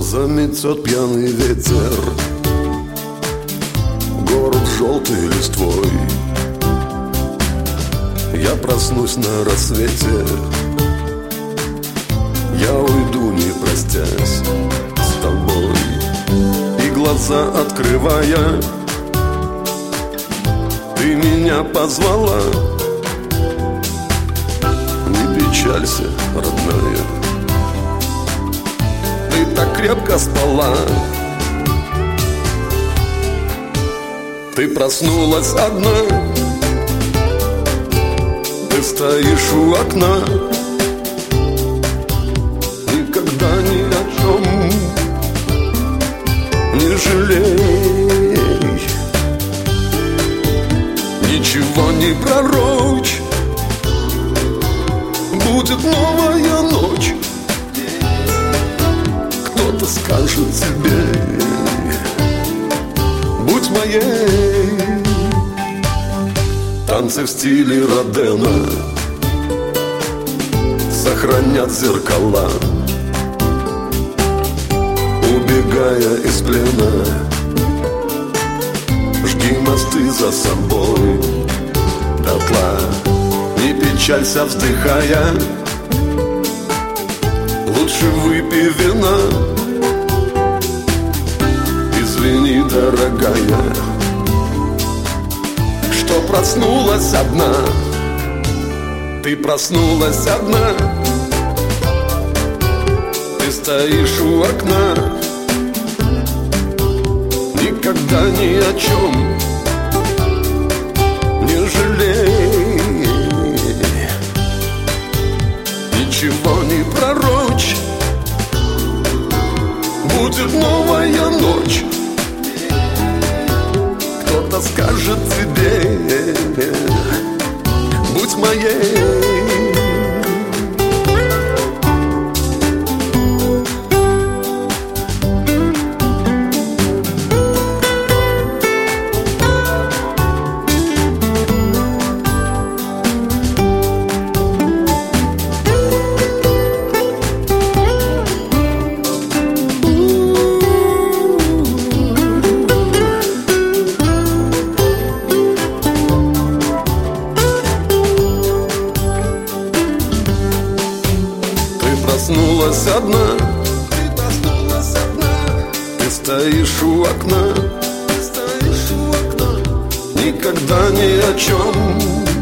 Заметет пьяный ветер город желтой листвой. Я проснусь на рассвете, я уйду, не простясь с тобой. И глаза открывая, ты меня позвала. Не печалься, родная, ты так крепко спала. Ты проснулась одна, ты стоишь у окна. Никогда ни о чем не жалей, ничего не пророчь. Будет новая ночь, кто-то скажет тебе: будь моей. Танцы в стиле Родена сохранят зеркала, убегая из плена. Жги мосты за собой дотла. Не печалься, вздыхая, лучше выпей вина. Извини, дорогая, что проснулась одна. Ты проснулась одна, ты стоишь у окна. Никогда ни о чем не жалей, ничего не пророчь. Будет новая ночь, кто-то скажет тебе: будь моей. Проснулась одна, ты стоишь у окна. Никогда ни о чем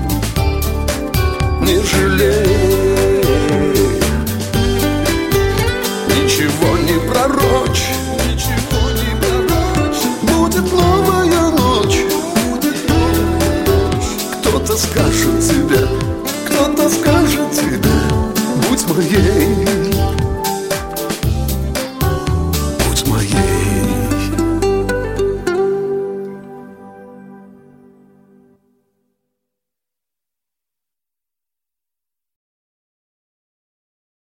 не жалей, ничего не пророчь. Будет новая ночь, кто-то скажет тебе, кто-то скажет тебе: будь моей.